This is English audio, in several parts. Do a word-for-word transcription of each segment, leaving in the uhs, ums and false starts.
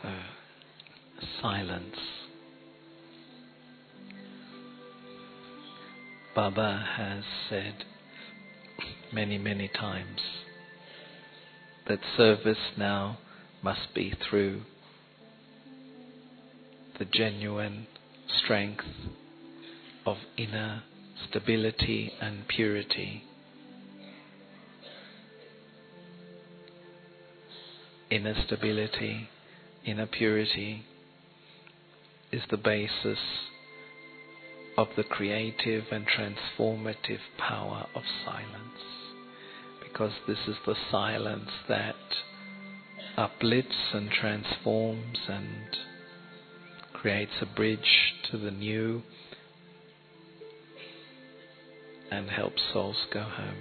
So, silence. Baba has said many, many times that service now must be through the genuine strength of inner stability and purity. Inner stability, inner purity is the basis of the creative and transformative power of silence. Because this is the silence that uplifts and transforms and creates a bridge to the new and helps souls go home.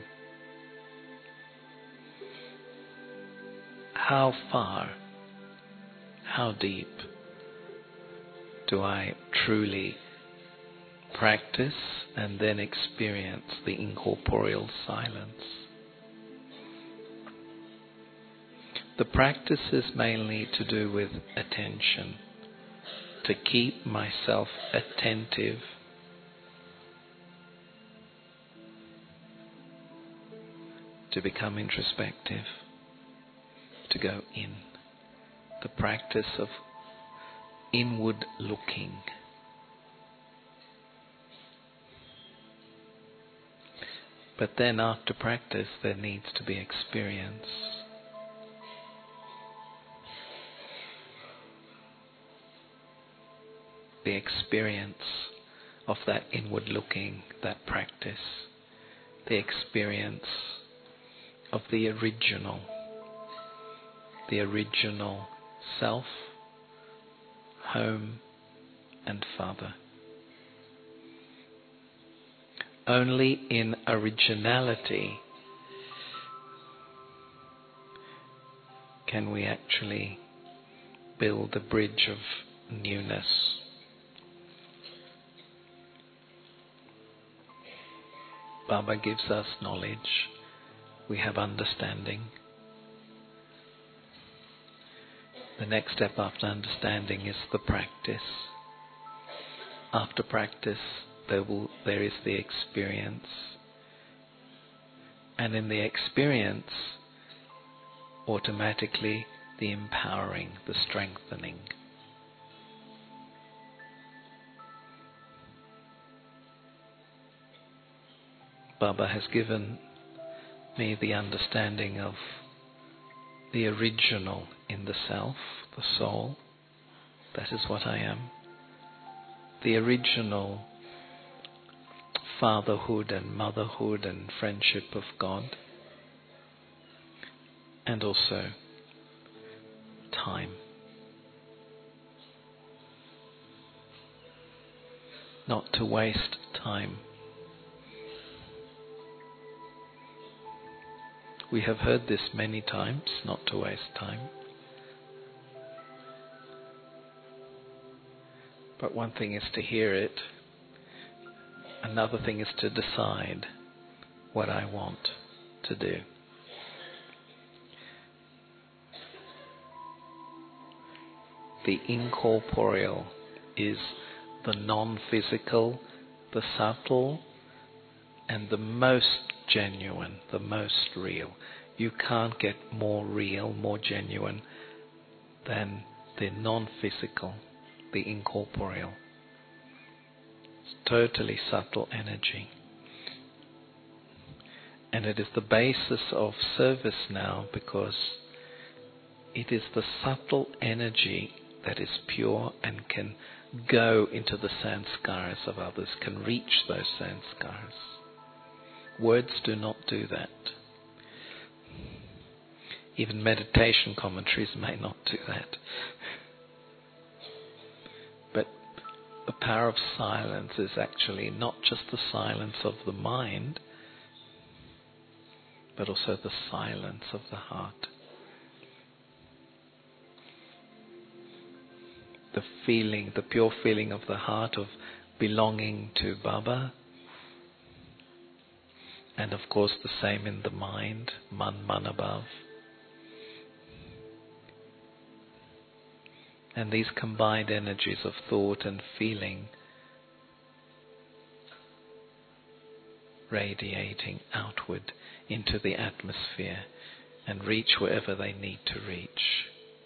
How far, how deep do I truly practice and then experience the incorporeal silence? The practice is mainly to do with attention, to keep myself attentive, to become introspective, to go in. The practice of inward looking. But then after practice there needs to be experience. The experience of that inward looking, that practice. The experience of the original. The original self, home and father. Only in originality can we actually build a bridge of newness. Baba gives us knowledge, we have understanding. The next step after understanding is the practice. After practice, there will there is the experience. And in the experience, automatically the empowering, the strengthening. Baba has given me the understanding of the original in the self, the soul. That is what I am. The original fatherhood and motherhood and friendship of God. And also time. Not to waste time. We have heard this many times, not to waste time. But one thing is to hear it, another thing is to decide what I want to do. The incorporeal is the non-physical, the subtle, and the most genuine, the most real. You can't get more real, more genuine than the non-physical, the incorporeal. It's totally subtle energy. And it is the basis of service now, because it is the subtle energy that is pure and can go into the sanskaras of others, can reach those sanskaras. Words do not do that. Even meditation commentaries may not do that. But the power of silence is actually not just the silence of the mind, but also the silence of the heart. The feeling, the pure feeling of the heart of belonging to Baba. And of course the same in the mind, man, man above. And these combined energies of thought and feeling radiating outward into the atmosphere and reach wherever they need to reach.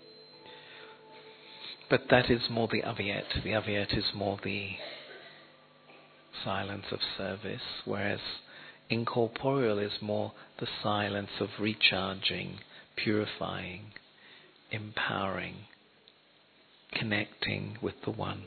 But that is more the Avyet. The Avyet is more the silence of service, whereas incorporeal is more the silence of recharging, purifying, empowering, connecting with the One.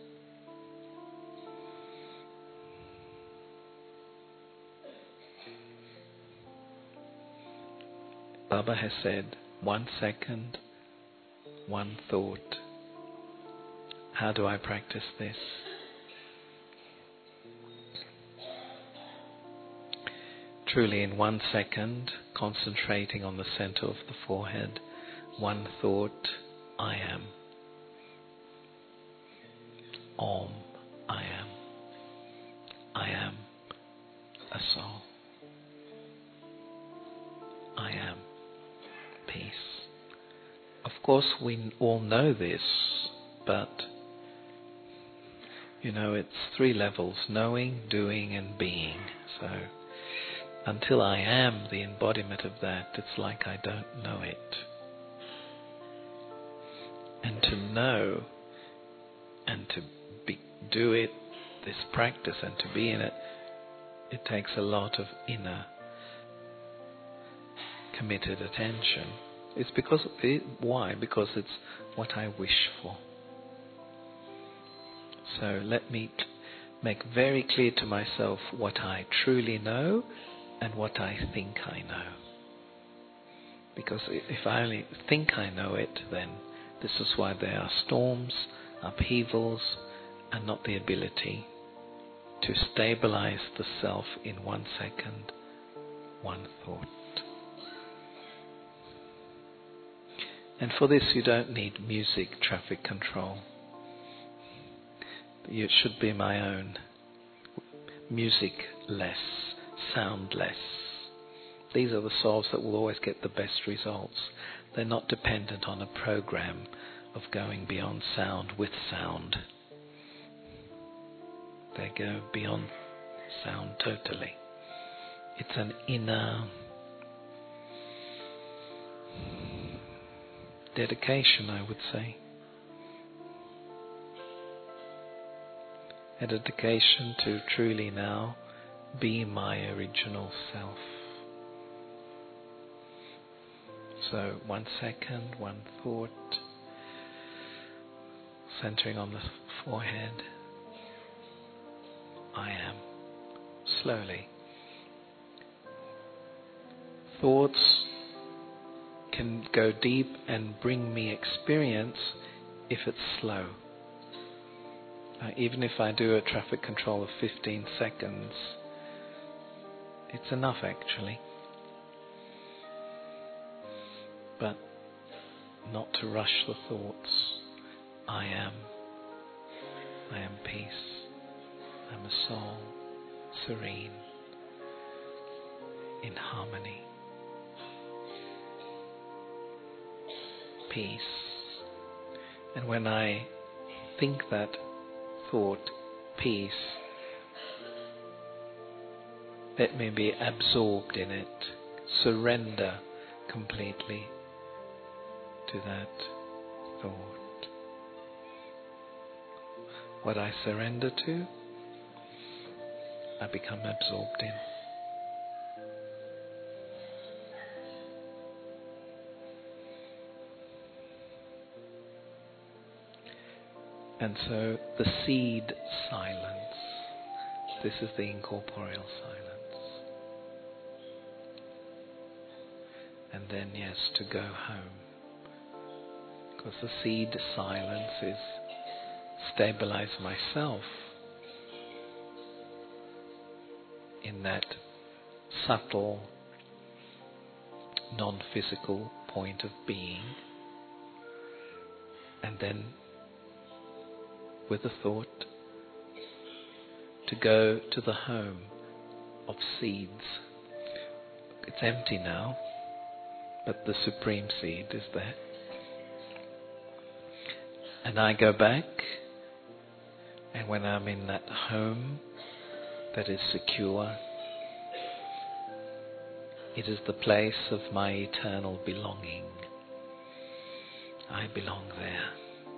Baba has said, one second, one thought. How do I practice this? Truly, in one second, concentrating on the center of the forehead, one thought, I am. Om, I am. I am a soul. I am peace. Of course, we all know this, but you know, it's three levels: knowing, doing, and being. So until I am the embodiment of that, it's like I don't know it. And to know and to be, do it, this practice, and to be in it, it takes a lot of inner committed attention. It's because it, why? Because it's what I wish for. So let me make very clear to myself what I truly know and what I think I know. Because if I only think I know it, then this is why there are storms, upheavals, and not the ability to stabilize the self in one second, one thought. And for this you don't need music traffic control. It should be my own. Music-less, soundless. These are the souls that will always get the best results. They're not dependent on a program of going beyond sound with sound. They go beyond sound totally. It's an inner dedication, I would say. A dedication to truly now be my original self. So one second, one thought, centering on the forehead. I am. Slowly. Thoughts can go deep and bring me experience if it's slow. Uh, even if I do a traffic control of fifteen seconds, it's enough actually. But not to rush the thoughts. I am. I am peace. I'm a soul, serene, in harmony. Peace. And when I think that thought, peace, let me be absorbed in it, surrender completely to that thought. What I surrender to, I become absorbed in. And so the seed silence, this is the incorporeal silence. And then, yes, to go home. Because the seed silence is stabilize myself in that subtle, non-physical point of being. And then with a thought to go to the home of seeds. It's empty now, but the supreme seed is there. And I go back, and when I'm in that home that is secure, it is the place of my eternal belonging. I belong there.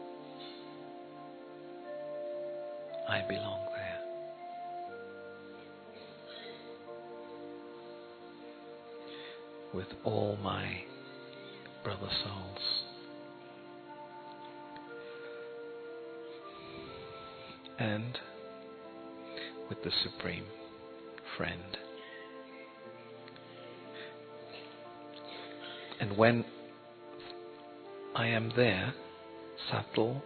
I belong there. With all my brother souls. And with the Supreme Friend. And when I am there, subtle,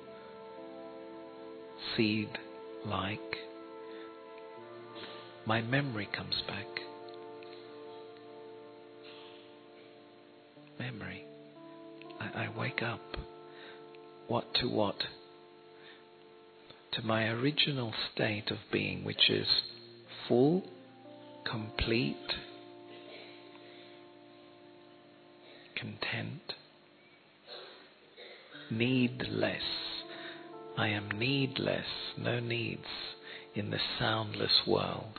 seed-like, my memory comes back. Memory. I, I wake up. What to what? To my original state of being, which is full, complete, content, needless. I am needless, no needs in this soundless world.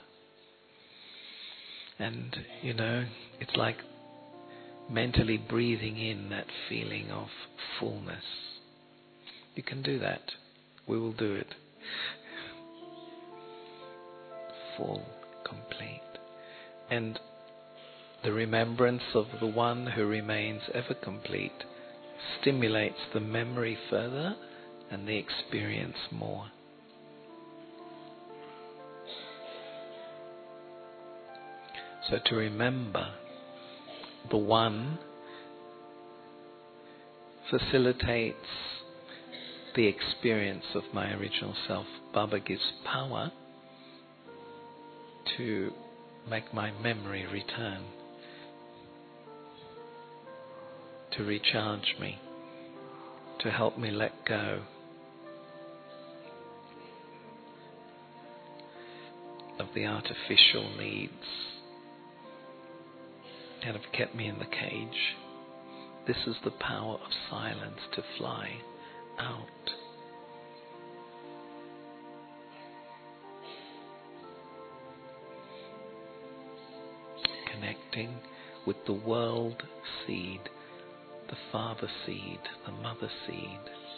And, you know, it's like mentally breathing in that feeling of fullness. You can do that. We will do it. Full, complete. And the remembrance of the one who remains ever complete stimulates the memory further and the experience more. So to remember the one facilitates the experience of my original self. Baba gives power to make my memory return, to recharge me, to help me let go of the artificial needs that have kept me in the cage. This is the power of silence, to fly out. Connecting with the world seed, the father seed, the mother seed.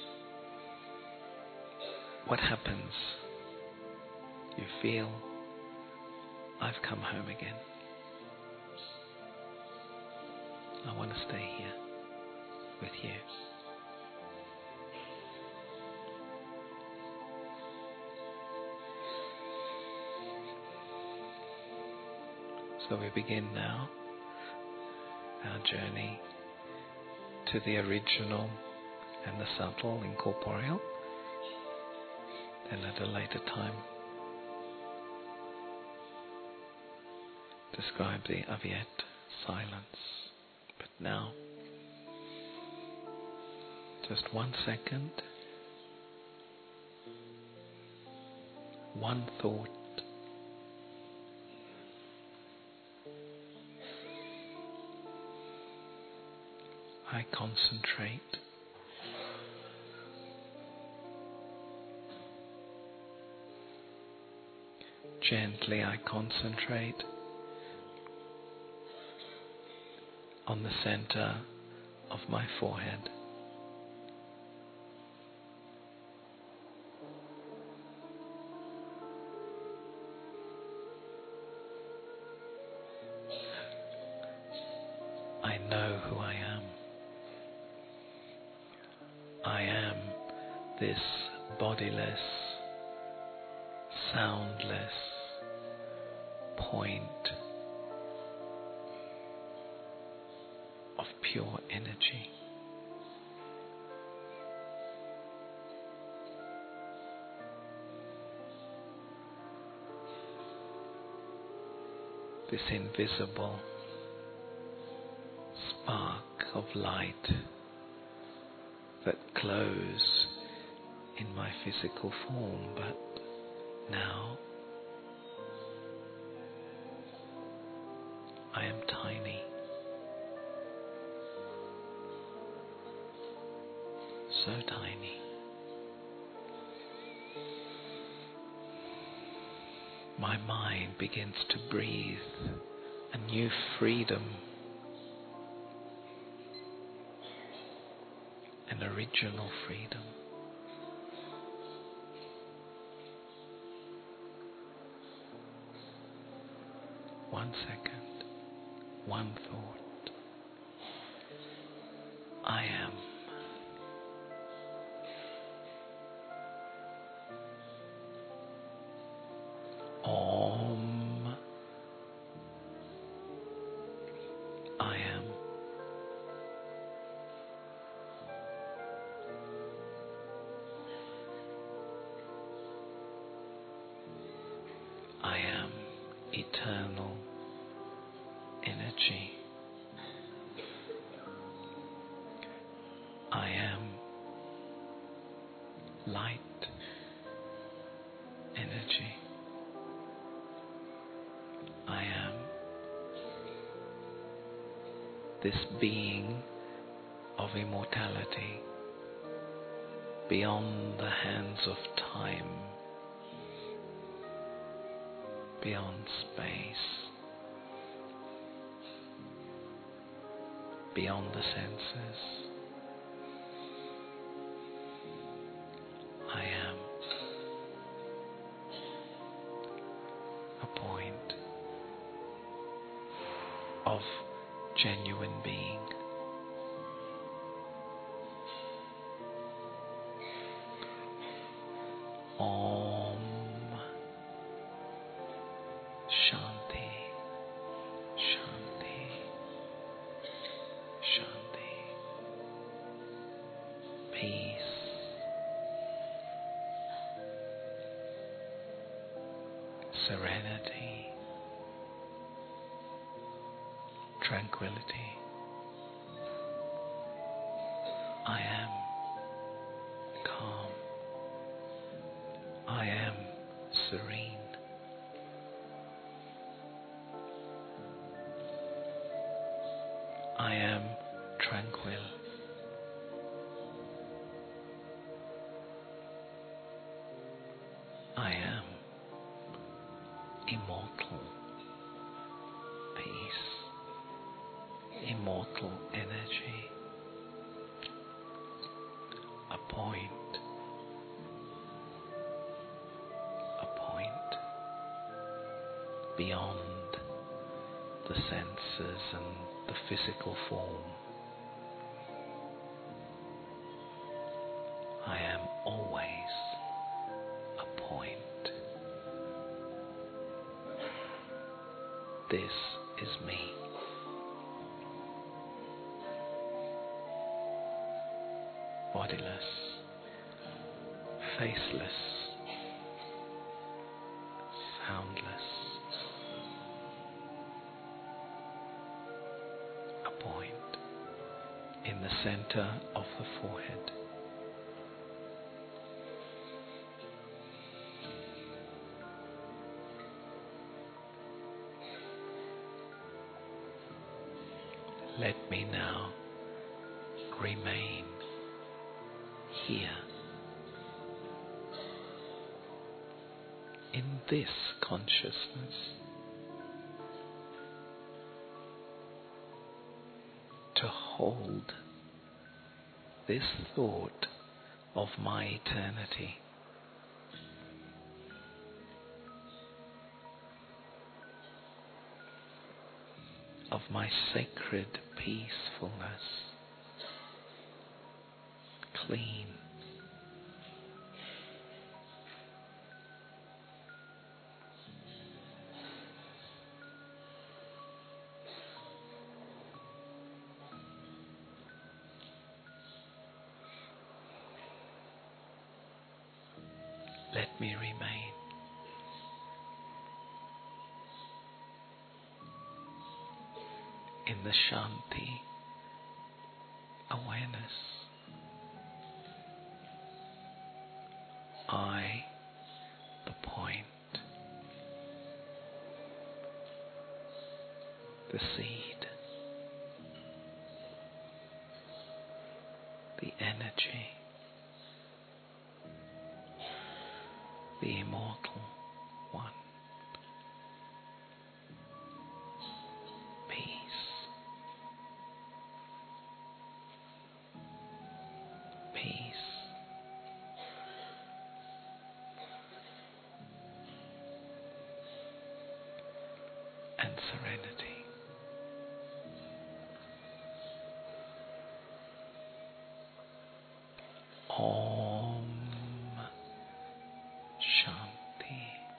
What happens? You feel, I've come home again. I want to stay here with you. So we begin now our journey to the original and the subtle, incorporeal, and at a later time describe the Avyet, silence. But now, just one second, one thought, I concentrate. Gently I concentrate on the center of my forehead. I know who I am. I am this bodiless, soundless point of pure energy. This invisible spark of light that glows in my physical form, but now I am tiny, so tiny, my mind begins to breathe a new freedom, an original freedom. One second, one thought. I am. Om. I am. I am eternal energy. I am light energy. I am this being of immortality beyond the hands of time, beyond space, beyond the senses. I am a point of genuine being. Om Shanti, Shanti, Shanti. Peace, serenity, tranquility. I am calm. I am serene. I am tranquil. I am immortal peace, immortal energy, a point, a point beyond the senses and the physical form. I am always a point. This is me. Bodiless, faceless, soundless, a point in the center of the forehead. Let me now remain here in this consciousness, to hold this thought of my eternity, of my sacred peacefulness, clean, let me remain in the Shanti awareness. I, the point, the seed, the energy, the immortal one. peace, and serenity. Om Shanti,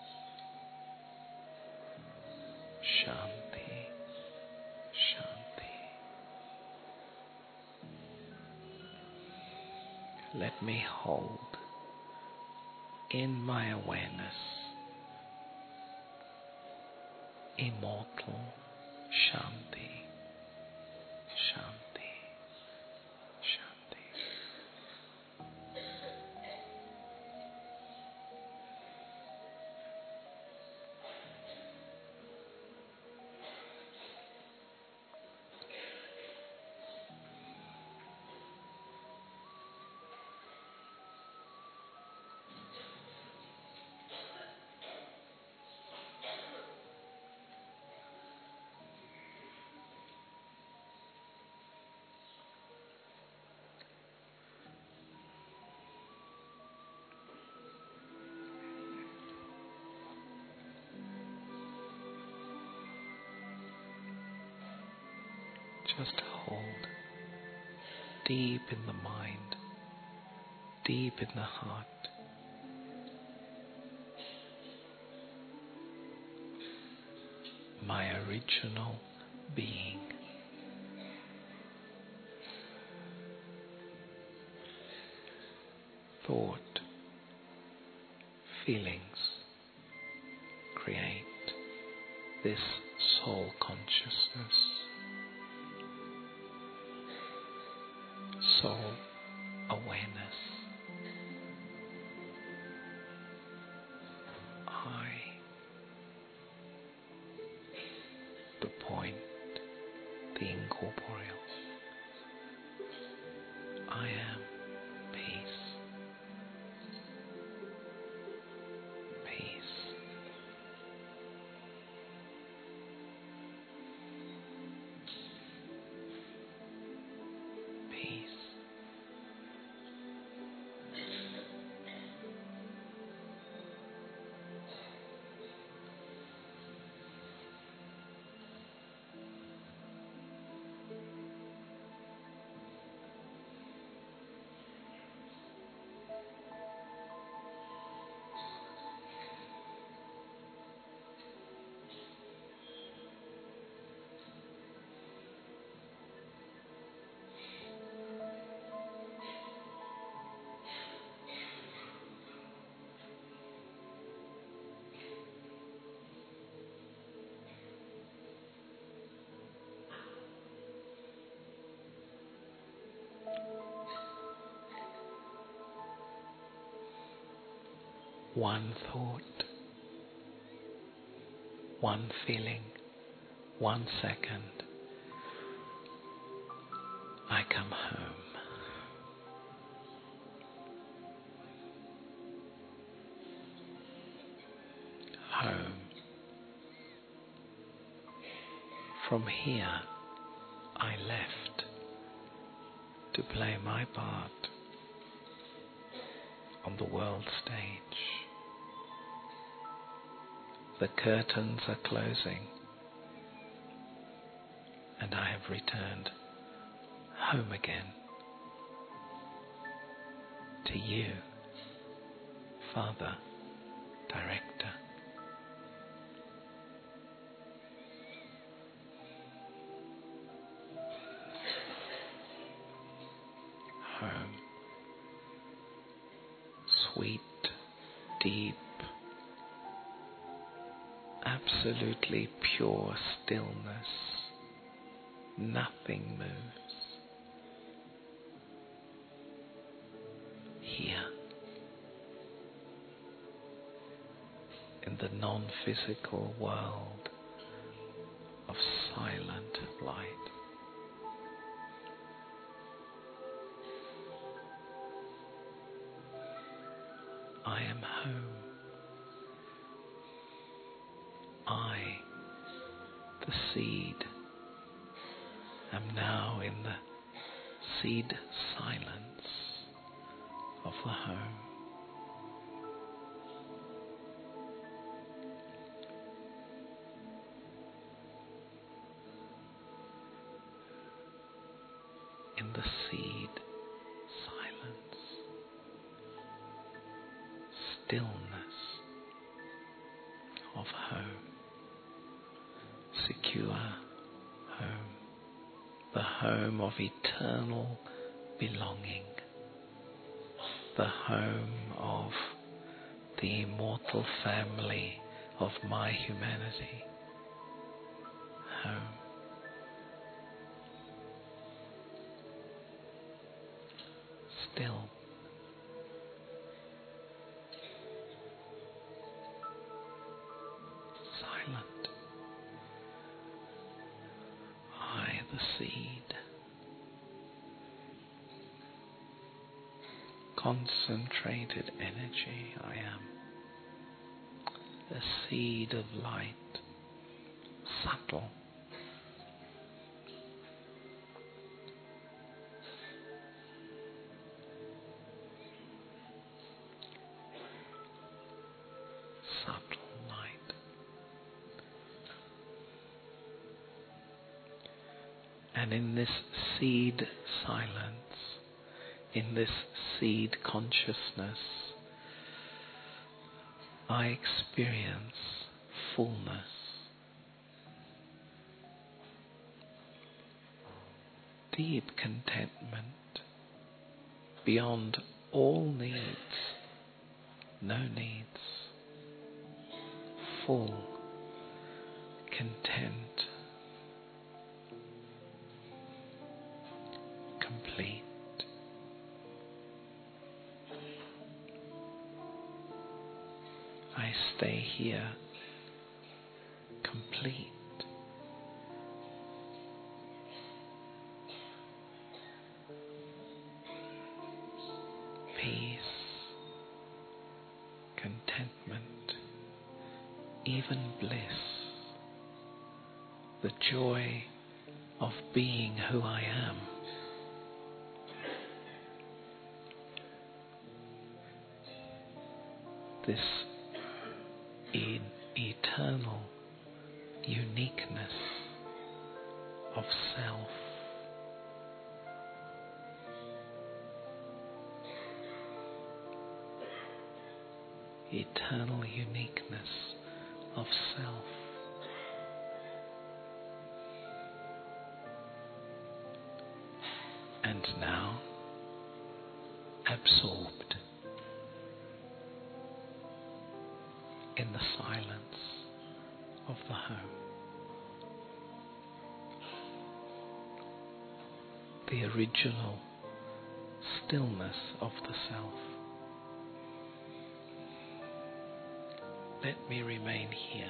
Shanti, Shanti. Let me hold in my awareness immortal Shanti, Shanti, Shanti. Just hold deep in the mind, deep in the heart. My original being. Thought, feelings create this soul consciousness. Soul awareness. I, the point, the incorporeal. I am peace. Peace. Peace. One thought, one feeling, one second, I come home. Home. From here, I left to play my part on the world stage. The curtains are closing, and I have returned home again to you, Father, Director. Home. Sweet, deep, absolutely pure stillness. Nothing moves. Here, in the non-physical world of silent light. I am home. I, the seed, am now in the seed silence, of the home. In the seed silence, stillness of home, secure home, the home of eternal belonging, the home of the immortal family of my humanity, home. Still, silent, I the seed, concentrated energy I am, a seed of light, subtle, subtle light. And in this seed silence, in this seed consciousness, I experience fullness, deep contentment beyond all needs, no needs, full, content, complete. I stay here, complete, peace, contentment, even bliss, the joy of being who I am. This in eternal uniqueness of self. Eternal uniqueness of self. And now, absorbed in the silence of the home, the original stillness of the self. Let me remain here,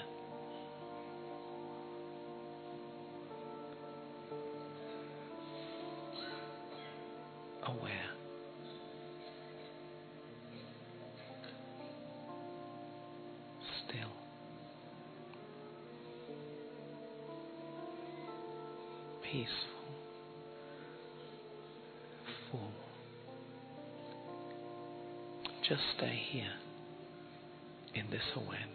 aware, still, peaceful, full. Just stay here in this awareness.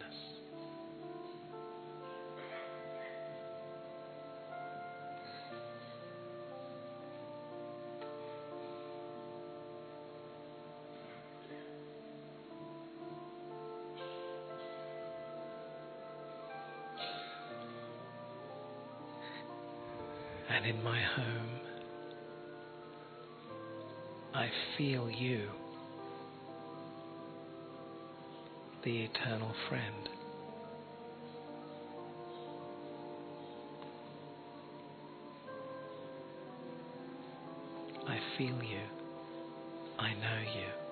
And in my home, I feel you, the eternal friend. I feel you. I know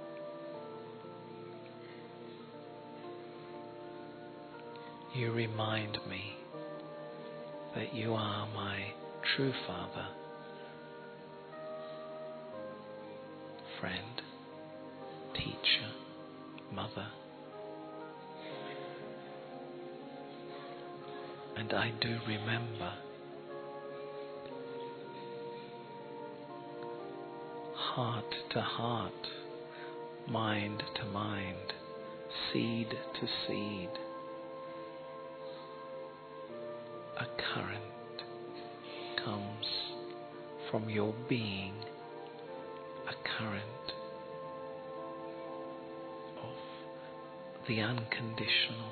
you. You remind me that you are my true Father, friend, teacher, mother. And I do remember heart to heart mind to mind, seed to seed. A current comes from your being, a current of the unconditional.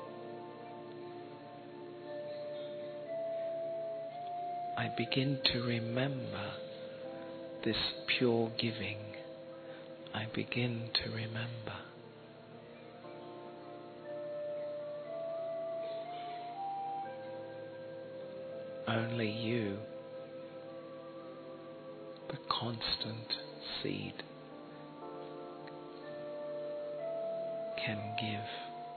I begin to remember this pure giving. I begin to remember. Only you, the constant seed, can give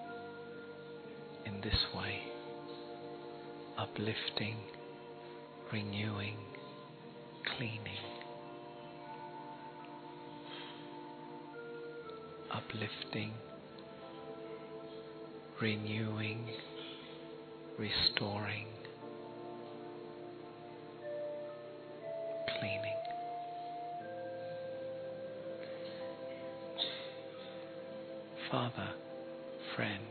in this way, uplifting, renewing, cleaning, uplifting, renewing, restoring, cleaning. Father, friend,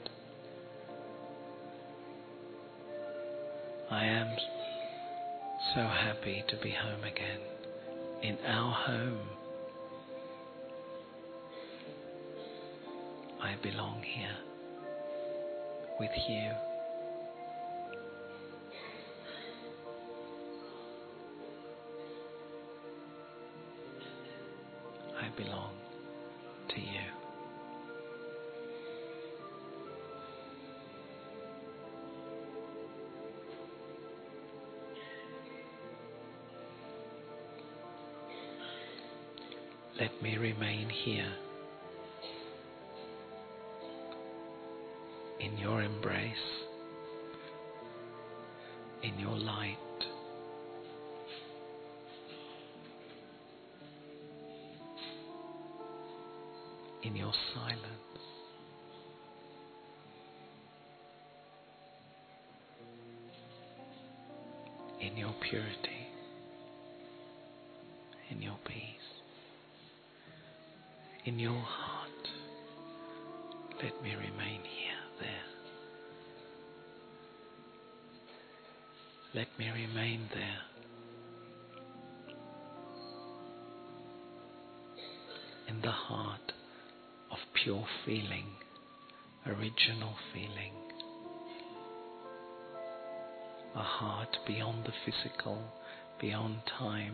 I am so happy to be home again, in our home. I belong here with you. I belong to you. Let me remain here in your embrace, in your light, in your silence. In your purity, in your peace. In your heart, let me remain here, there. Let me remain there. In the heart of pure feeling, original feeling. A heart beyond the physical, beyond time,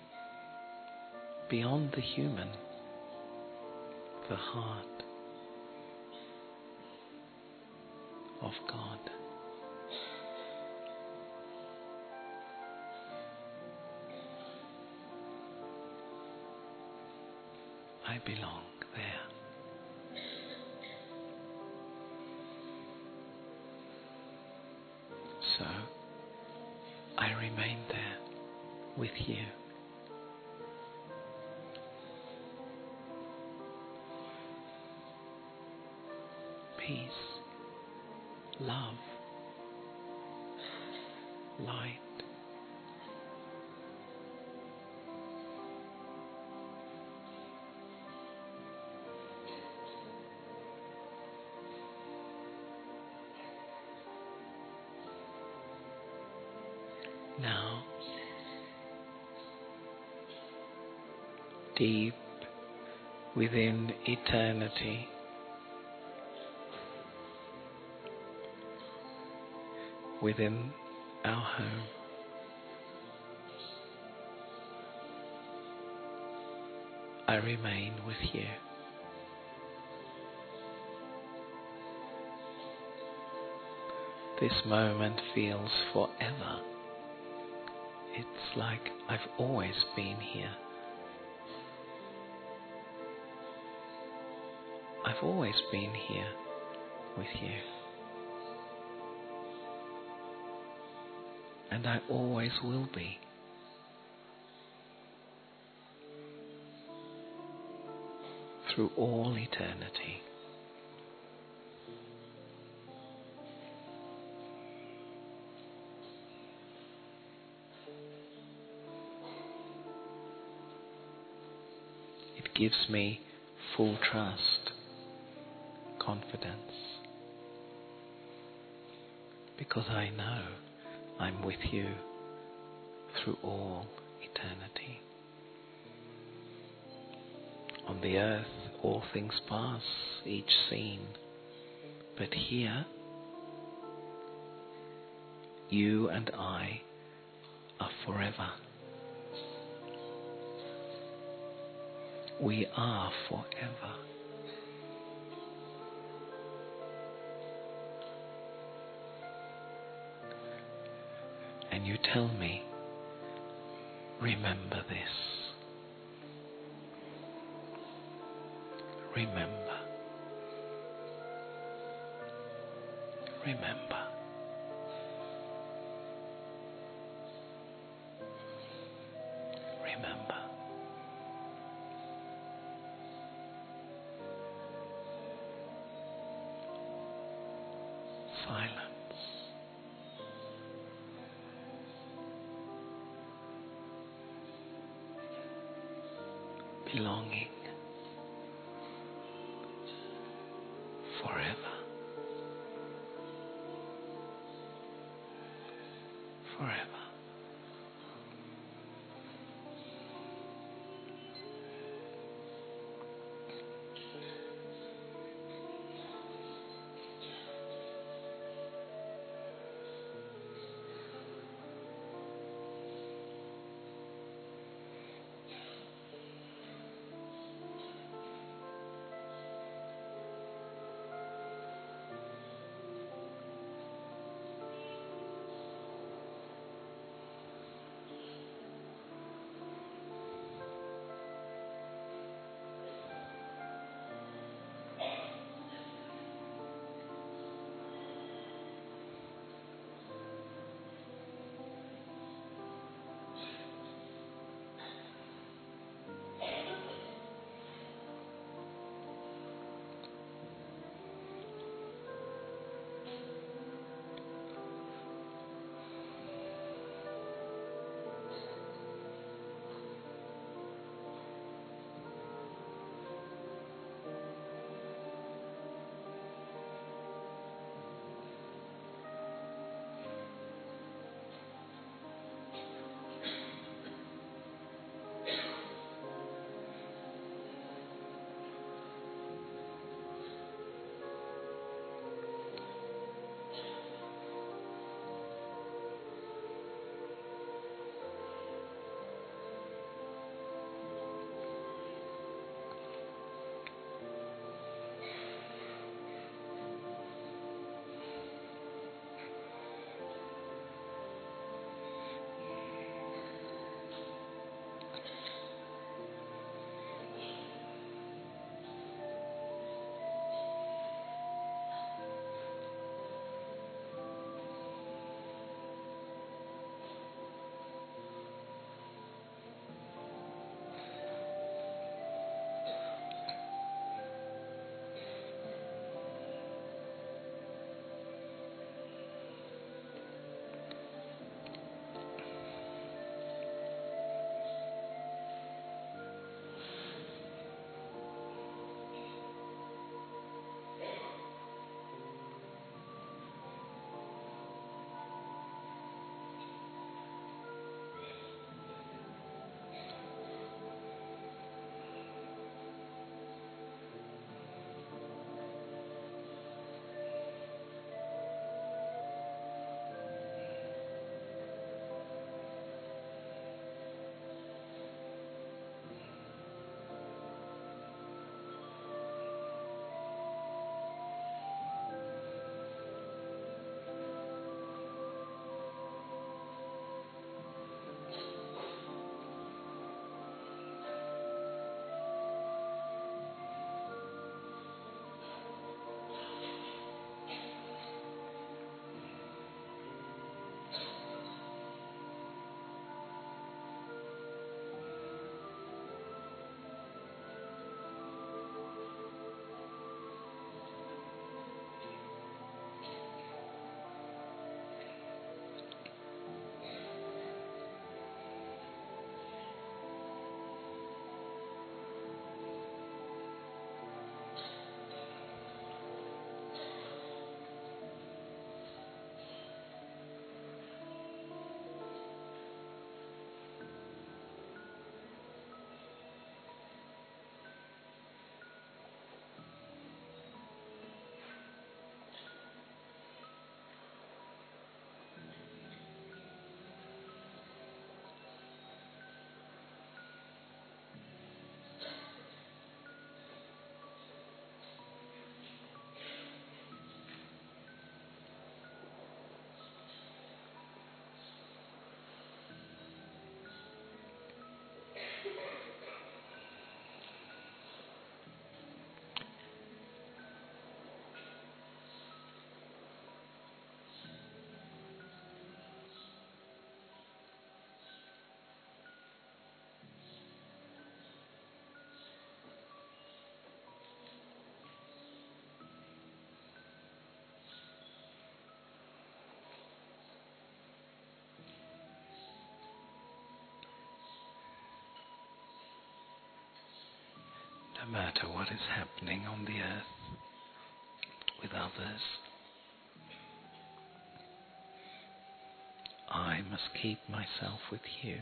beyond the human. The heart of God. I belong there. So I remain there with you. Peace, love, light. Now, deep within eternity, within our home, I remain with you. This moment feels forever. It's like I've always been here. I've always been here with you. And I always will be. Through all eternity. It gives me full trust, confidence, because I know I'm with you through all eternity. On the earth, all things pass, each scene, but here, you and I are forever. We are forever. And you tell me, remember this. Remember. Remember. Remember. Silence. Belonging. Forever. Forever. no matter what is happening on the earth with others, I must keep myself with you.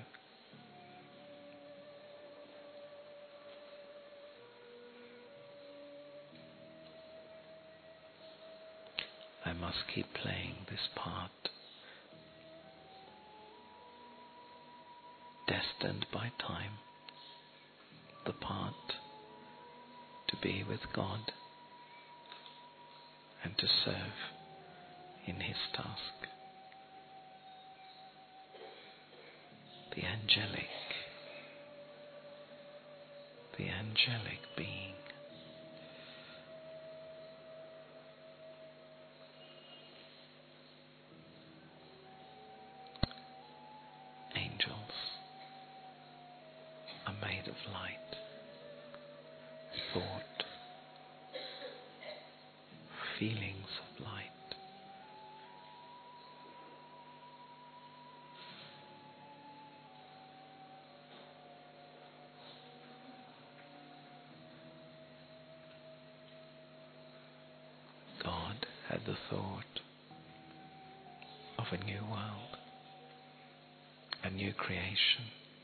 I must keep playing this part, destined by time, the part to be with God and to serve in His task. The angelic, the angelic being. Angels are made of light, thought, feelings of light. God had the thought of a new world, a new creation,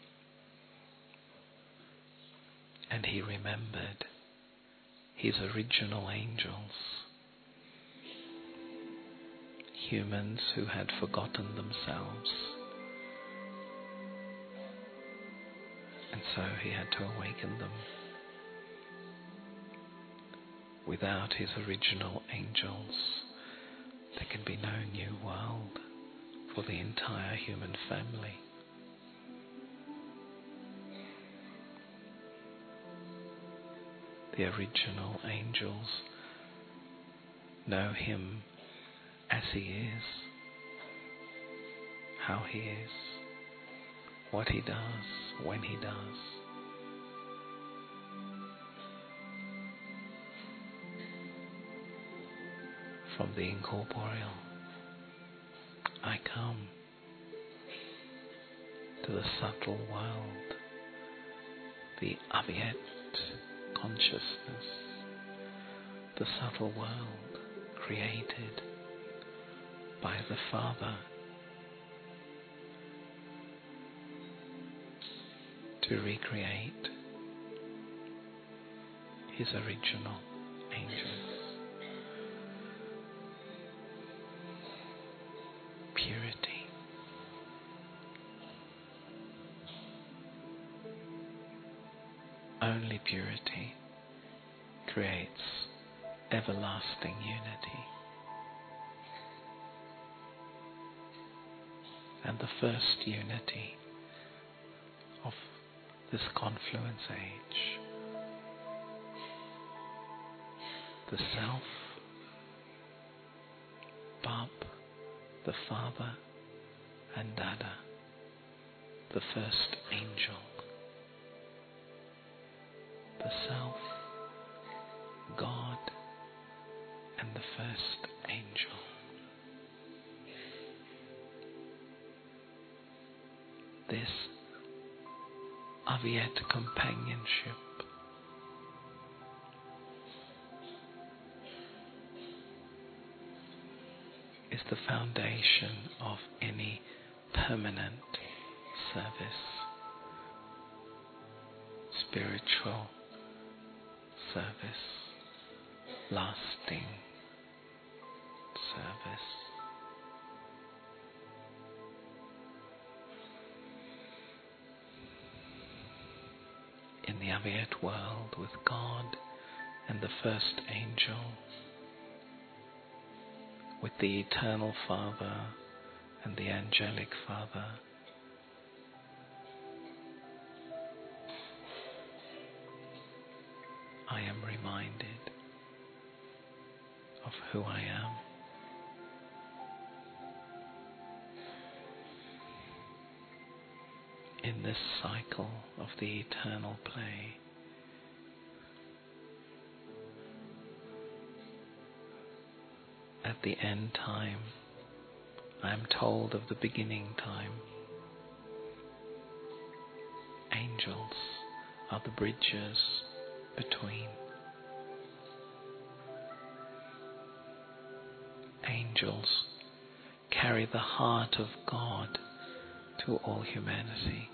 and He remembered His original angels, humans who had forgotten themselves, and so He had to awaken them. Without His original angels, there can be no new world for the entire human family. The original angels know Him as He is, how He is, what He does, when He does. From the incorporeal, I come to the subtle world, the Avyet consciousness, the subtle world created by the Father to recreate His original angels. Purity. Only purity creates everlasting unity. And the first unity of this confluence age, the Self, Bab, the Father, and Dada, the first angel. The Self, God, and the first angel. This Avyet companionship is the foundation of any permanent service, spiritual service, lasting service. In the Avyet world with God and the first angel, with the eternal Father and the angelic Father, I am reminded of who I am. In this cycle of the eternal play, at the end time, I am told of the beginning time. Angels are the bridges between. Angels carry the heart of God to all humanity.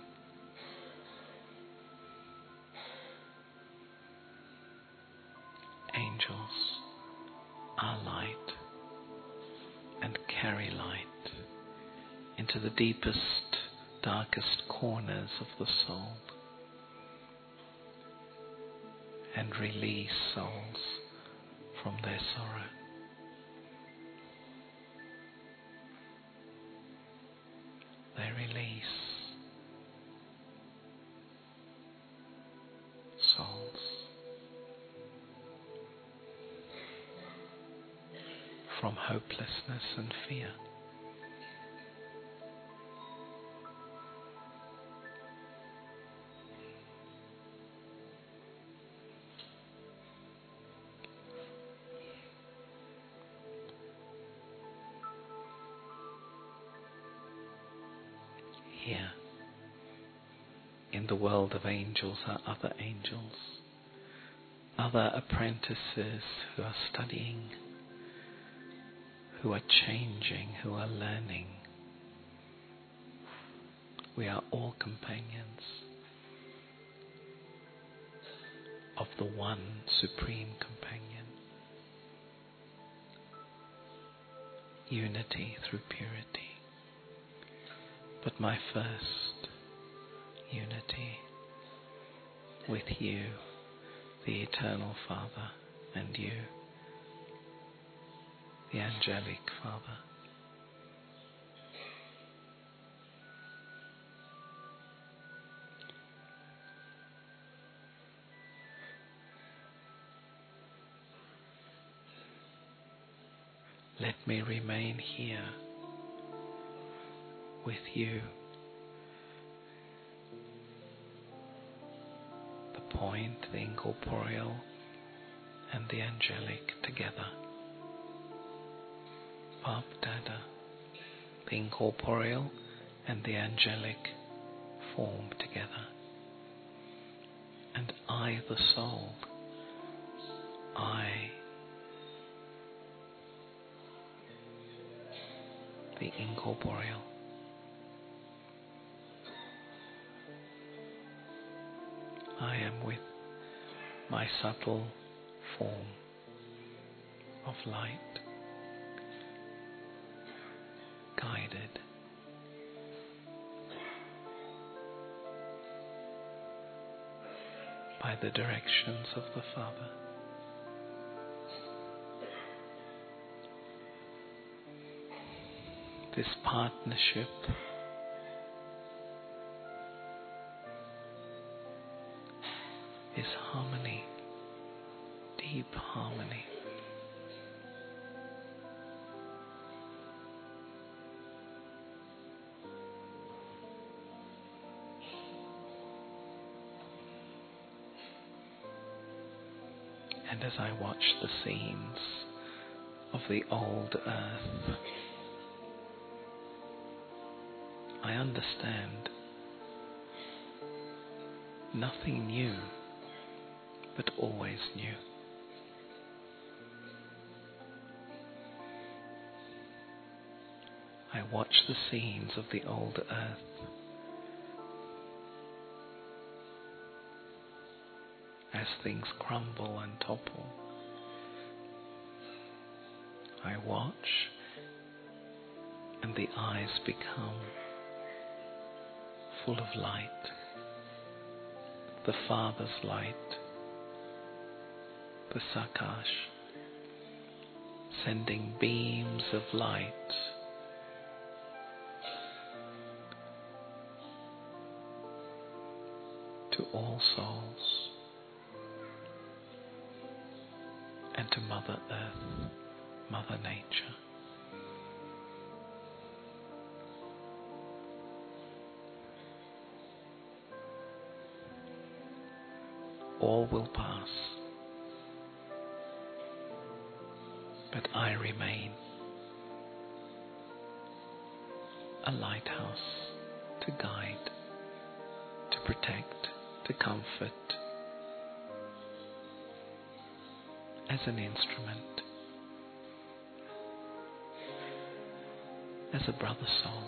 Angels are light and carry light into the deepest, darkest corners of the soul and release souls from their sorrow. They release souls from hopelessness and fear. Here, in the world of angels, are other angels, other apprentices who are studying, who are changing, who are learning. We are all companions of the one supreme companion. Unity through purity. But my first unity with you, the Eternal Father, and you, the Angelic Father. Let me remain here with you, the point, the incorporeal and the angelic together. Bab Dada, the incorporeal and the angelic form together. And I, the soul, I, the incorporeal. I am with my subtle form of light, guided by the directions of the Father. This partnership is harmony, deep harmony. And as I watch the scenes of the old earth, I understand nothing new, but always new. I watch the scenes of the old earth as things crumble and topple. I watch, and the eyes become full of light, the Father's light, the Sakash, sending beams of light to all souls and to Mother Earth, Mother Nature. All will pass, but I remain a lighthouse to guide, to protect, to comfort, as an instrument, as a brother soul,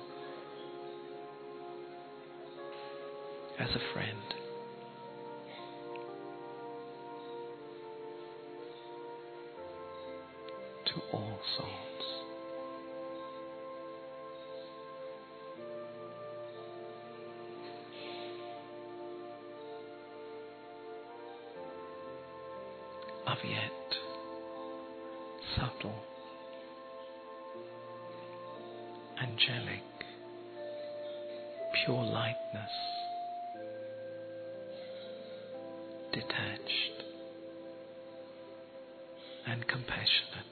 as a friend. To all souls. Of yet subtle, angelic, pure lightness, detached and compassionate.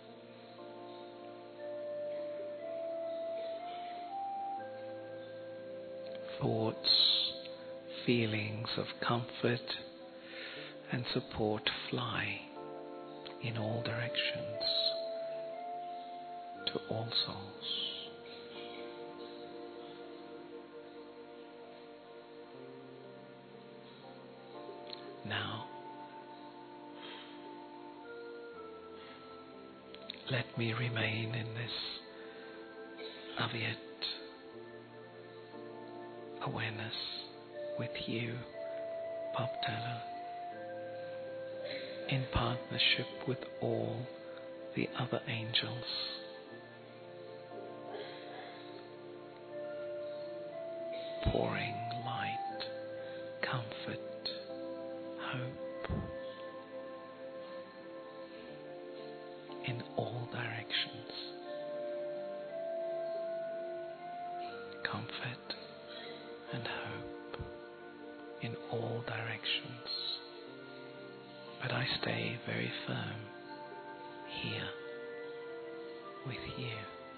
Thoughts, feelings of comfort and support fly in all directions to all souls. Now, let me remain in this Avyet awareness with you, Baptala, in partnership with all the other angels. Pouring light, comfort, hope in all directions. Comfort and hope in all directions. But I stay very firm here with you.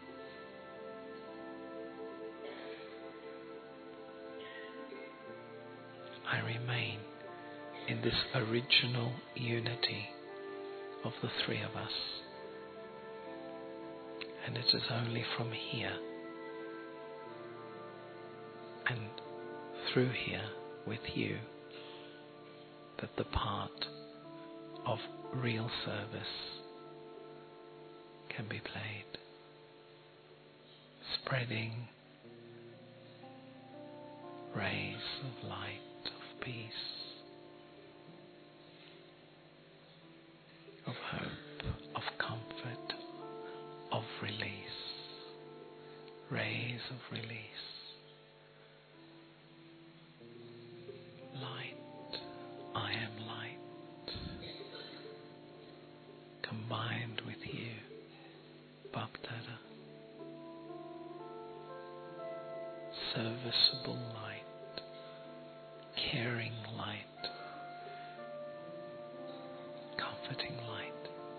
I remain in this original unity of the three of us. And it is only from here and through here with you that the part of real service can be played, spreading rays of light, of peace, of hope, of comfort, of release, rays of release. Light, I am light, combined with you, Baptala. Serviceable light, caring light, comforting light.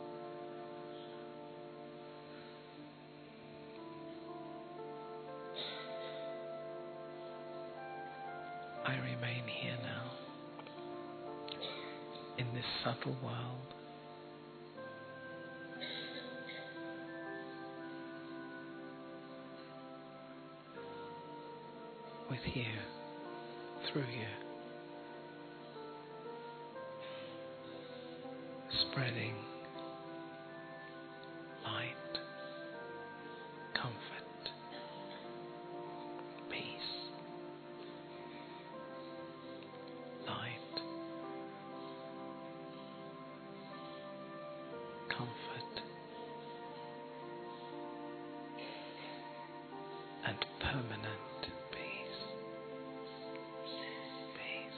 I remain here now, in this subtle world, with you, through you, spreading light, comfort, peace. Light, comfort, and permanent peace. Peace.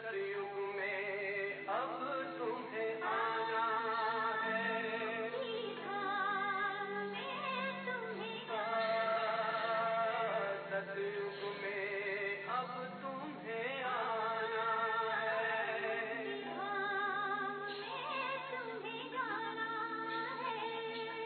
सतयुग में अब तुम्हें आना है, धाम में तुम्हें आना, सतयुग में अब तुम्हें आना है, धाम में तुम्हें जाना है।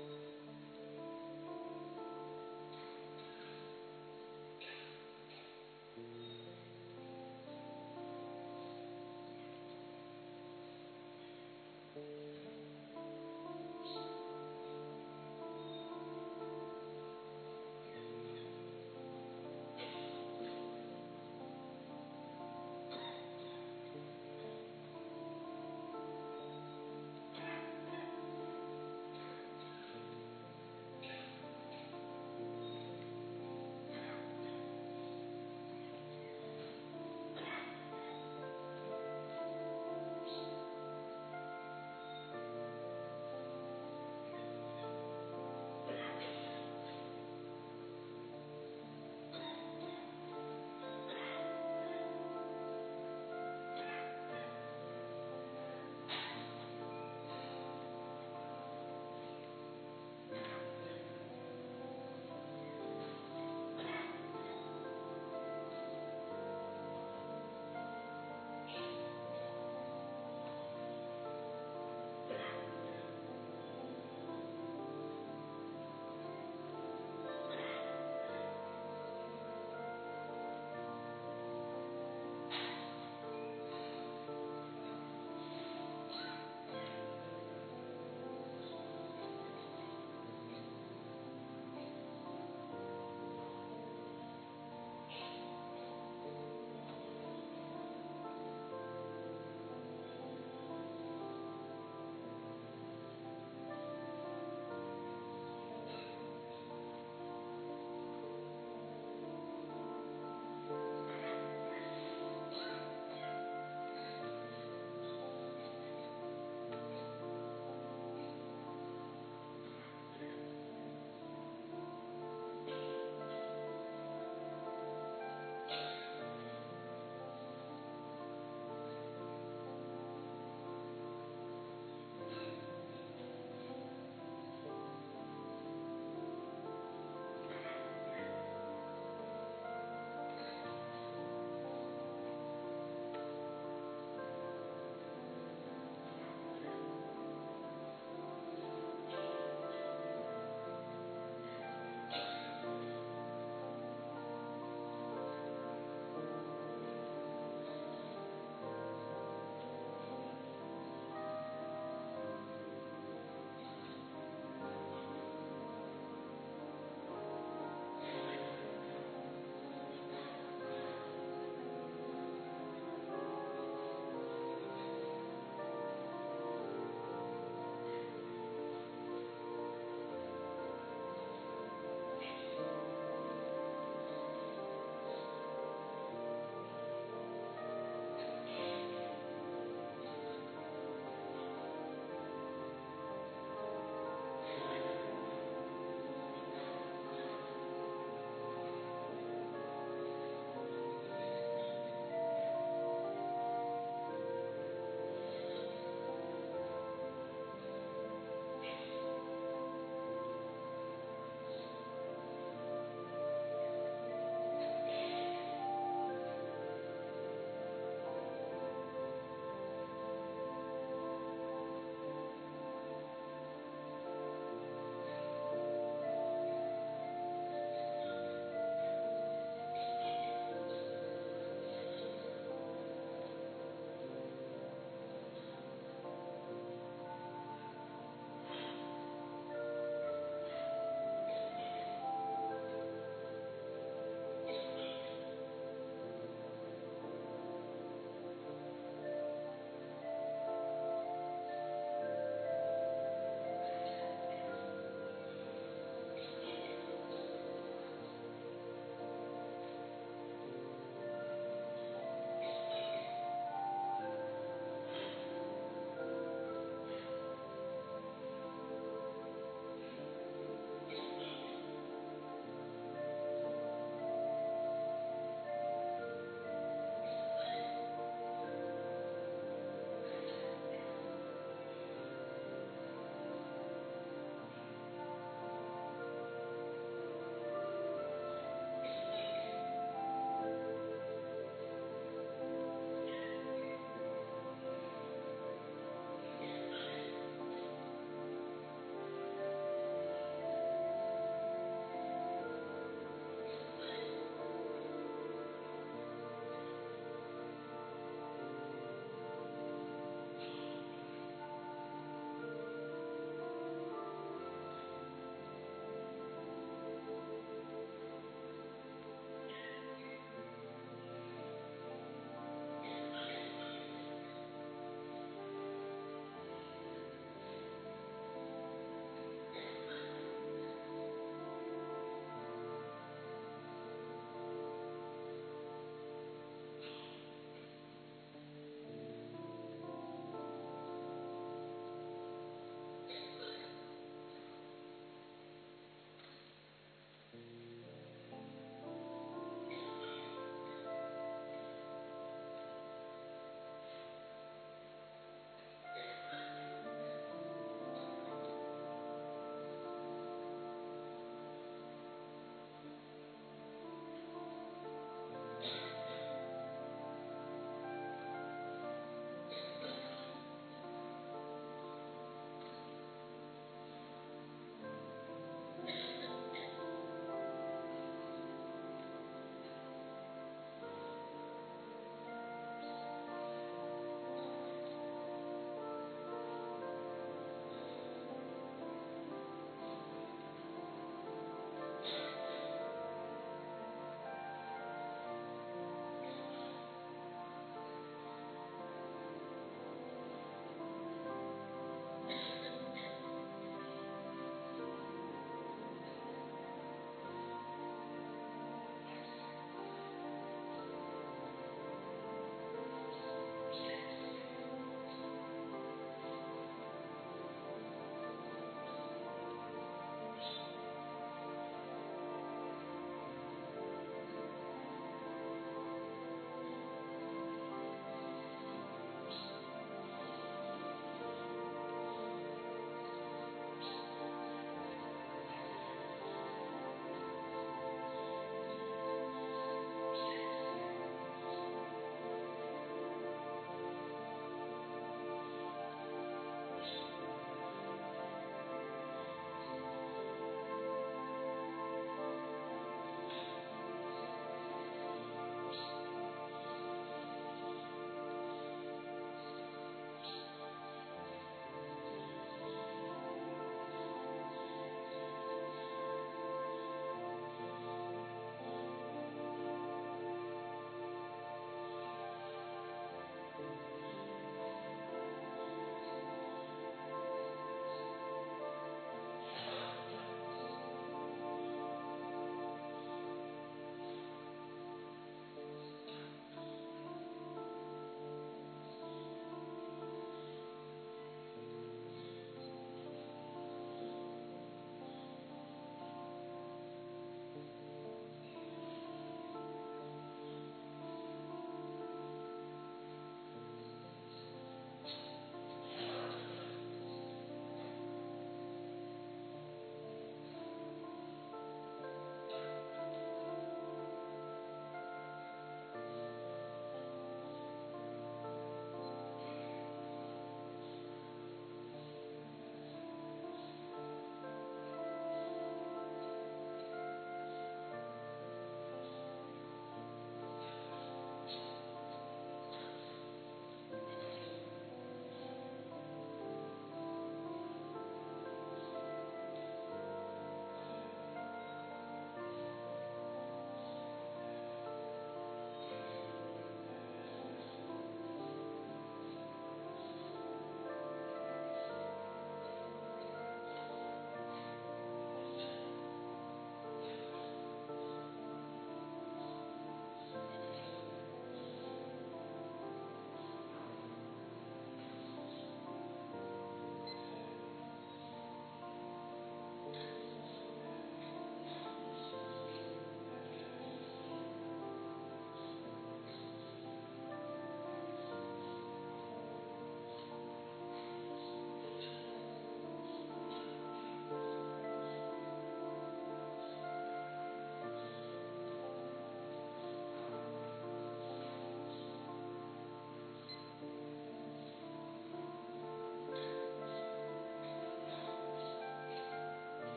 Thank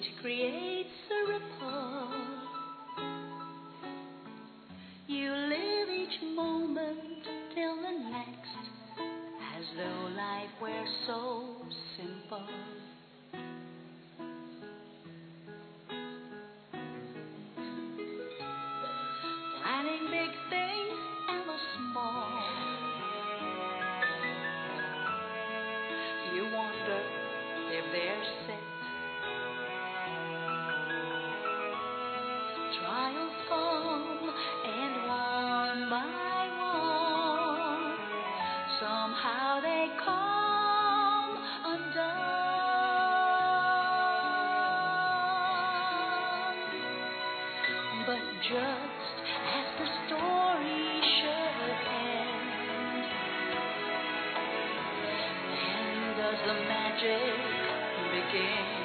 it creates a ripple. You live each moment till the next, as though life were so simple. Planning big things and the small. You wonder if they're set. Trials come, and one by one, somehow they come undone. But just as the story should end, when does the magic begin?